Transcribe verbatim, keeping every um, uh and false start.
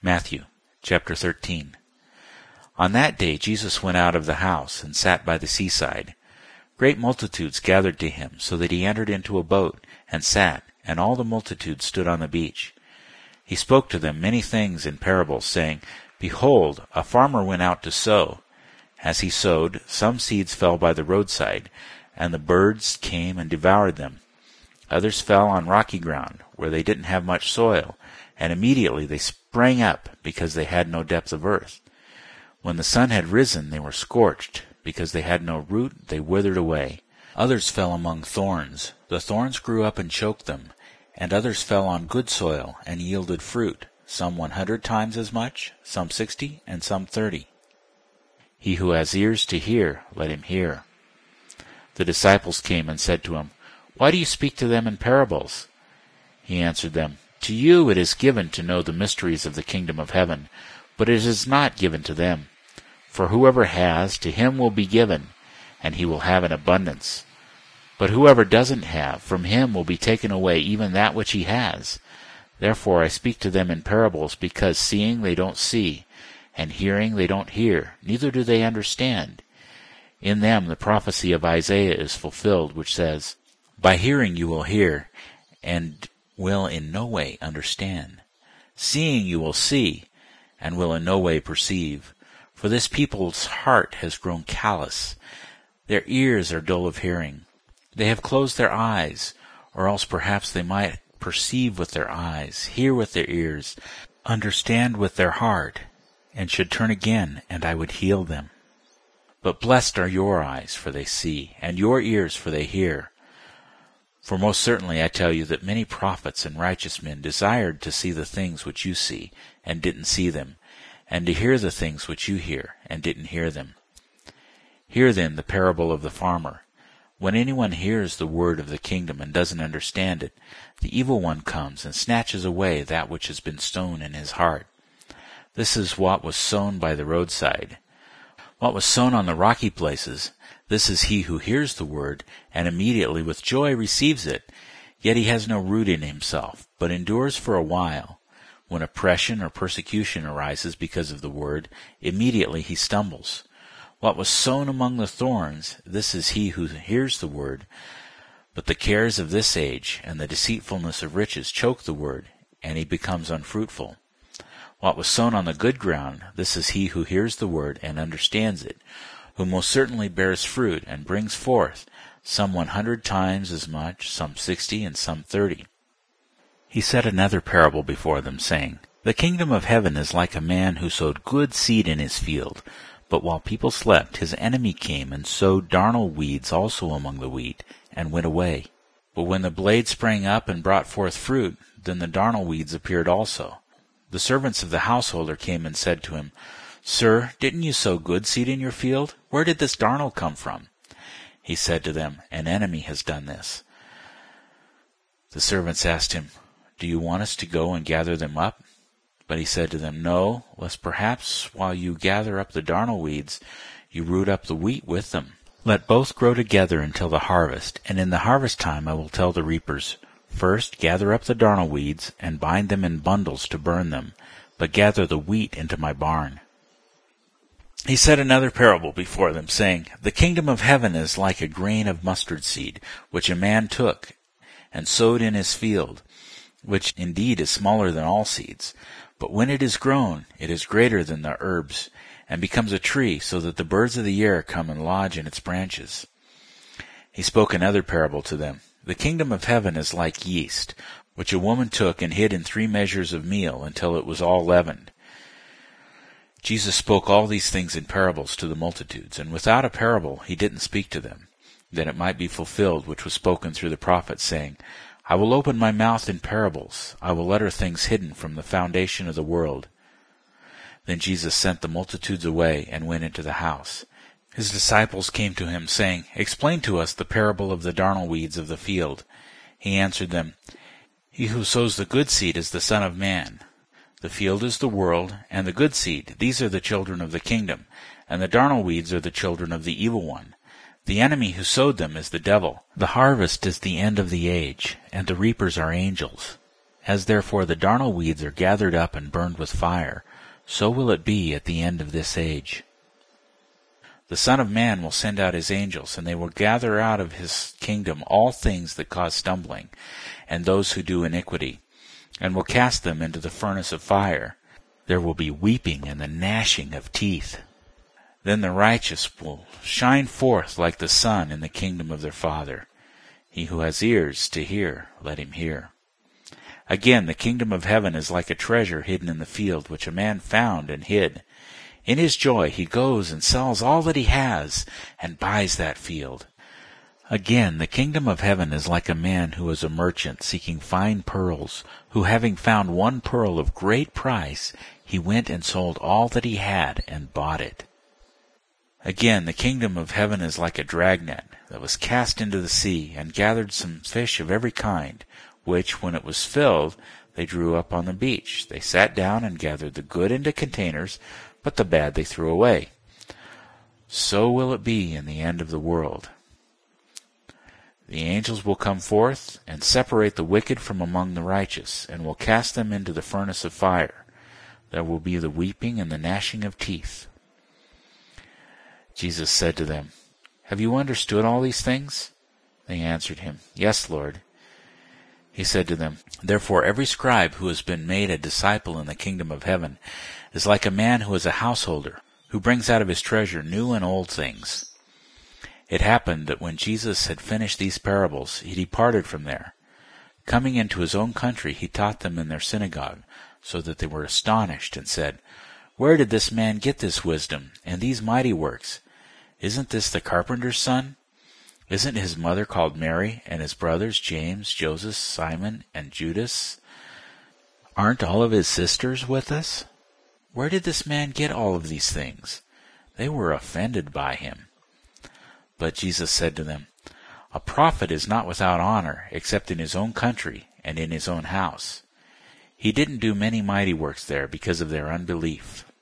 Matthew chapter thirteen. On that day Jesus went out of the house and sat by the seaside. Great multitudes gathered to him, so that he entered into a boat and sat, and all the multitude stood on the beach. He spoke to them many things in parables, saying, Behold, a farmer went out to sow. As he sowed, some seeds fell by the roadside, and the birds came and devoured them. Others fell on rocky ground, where they didn't have much soil, and immediately they sprang up, because they had no depth of earth. When the sun had risen, they were scorched. Because they had no root, they withered away. Others fell among thorns. The thorns grew up and choked them. And others fell on good soil and yielded fruit, some one hundred times as much, some sixty, and some thirty. He who has ears to hear, let him hear. The disciples came and said to him, Why do you speak to them in parables? He answered them, To you it is given to know the mysteries of the kingdom of heaven, but it is not given to them. For whoever has, to him will be given, and he will have an abundance. But whoever doesn't have, from him will be taken away even that which he has. Therefore I speak to them in parables, because seeing they don't see, and hearing they don't hear, neither do they understand. In them the prophecy of Isaiah is fulfilled, which says, By hearing you will hear, and will in no way understand. Seeing you will see, and will in no way perceive. For this people's heart has grown callous. Their ears are dull of hearing. They have closed their eyes, or else perhaps they might perceive with their eyes, hear with their ears, understand with their heart, and should turn again, and I would heal them. But blessed are your eyes, for they see, and your ears, for they hear. For most certainly I tell you that many prophets and righteous men desired to see the things which you see, and didn't see them, and to hear the things which you hear, and didn't hear them. Hear then the parable of the farmer. When anyone hears the word of the kingdom and doesn't understand it, the evil one comes and snatches away that which has been sown in his heart. This is what was sown by the roadside. What was sown on the rocky places, this is he who hears the word, and immediately with joy receives it. Yet he has no root in himself, but endures for a while. When oppression or persecution arises because of the word, immediately he stumbles. What was sown among the thorns, this is he who hears the word, but the cares of this age and the deceitfulness of riches choke the word, and he becomes unfruitful. What was sown on the good ground, this is he who hears the word and understands it, who most certainly bears fruit and brings forth, some one hundred times as much, some sixty, and some thirty. He set another parable before them, saying, The kingdom of heaven is like a man who sowed good seed in his field. But while people slept, his enemy came and sowed darnel weeds also among the wheat, and went away. But when the blade sprang up and brought forth fruit, then the darnel weeds appeared also. The servants of the householder came and said to him, Sir, didn't you sow good seed in your field? Where did this darnel come from? He said to them, An enemy has done this. The servants asked him, Do you want us to go and gather them up? But he said to them, No, lest perhaps while you gather up the darnel weeds, you root up the wheat with them. Let both grow together until the harvest, and in the harvest time I will tell the reapers, First gather up the darnel weeds, and bind them in bundles to burn them, but gather the wheat into my barn. He set another parable before them, saying, The kingdom of heaven is like a grain of mustard seed, which a man took and sowed in his field, which indeed is smaller than all seeds. But when it is grown, it is greater than the herbs, and becomes a tree, so that the birds of the air come and lodge in its branches. He spoke another parable to them. The kingdom of heaven is like yeast, which a woman took and hid in three measures of meal until it was all leavened. Jesus spoke all these things in parables to the multitudes, and without a parable he didn't speak to them, that it might be fulfilled which was spoken through the prophet, saying, I will open my mouth in parables. I will utter things hidden from the foundation of the world. Then Jesus sent the multitudes away and went into the house. His disciples came to him, saying, Explain to us the parable of the darnel weeds of the field. He answered them, He who sows the good seed is the Son of Man. The field is the world, and the good seed, these are the children of the kingdom, and the darnel weeds are the children of the evil one. The enemy who sowed them is the devil. The harvest is the end of the age, and the reapers are angels. As therefore the darnel weeds are gathered up and burned with fire, so will it be at the end of this age. The Son of Man will send out his angels, and they will gather out of his kingdom all things that cause stumbling, and those who do iniquity, and will cast them into the furnace of fire. There will be weeping and the gnashing of teeth. Then the righteous will shine forth like the sun in the kingdom of their Father. He who has ears to hear, let him hear. Again, the kingdom of heaven is like a treasure hidden in the field, which a man found and hid. In his joy he goes and sells all that he has, and buys that field. Again, the kingdom of heaven is like a man who is a merchant seeking fine pearls, who having found one pearl of great price, he went and sold all that he had and bought it. Again, the kingdom of heaven is like a dragnet that was cast into the sea, and gathered some fish of every kind, which, when it was filled, they drew up on the beach. They sat down and gathered the good into containers, but the bad they threw away. So will it be in the end of the world. The angels will come forth and separate the wicked from among the righteous, and will cast them into the furnace of fire. There will be the weeping and the gnashing of teeth. Jesus said to them, Have you understood all these things? They answered him, Yes, Lord. He said to them, Therefore every scribe who has been made a disciple in the kingdom of heaven is like a man who is a householder, who brings out of his treasure new and old things. It happened that when Jesus had finished these parables, he departed from there. Coming into his own country, he taught them in their synagogue, so that they were astonished and said, Where did this man get this wisdom and these mighty works? Isn't this the carpenter's son? Isn't his mother called Mary, and his brothers James, Joseph, Simon, and Judas? Aren't all of his sisters with us? Where did this man get all of these things? They were offended by him. But Jesus said to them, A prophet is not without honor, except in his own country and in his own house. He didn't do many mighty works there because of their unbelief.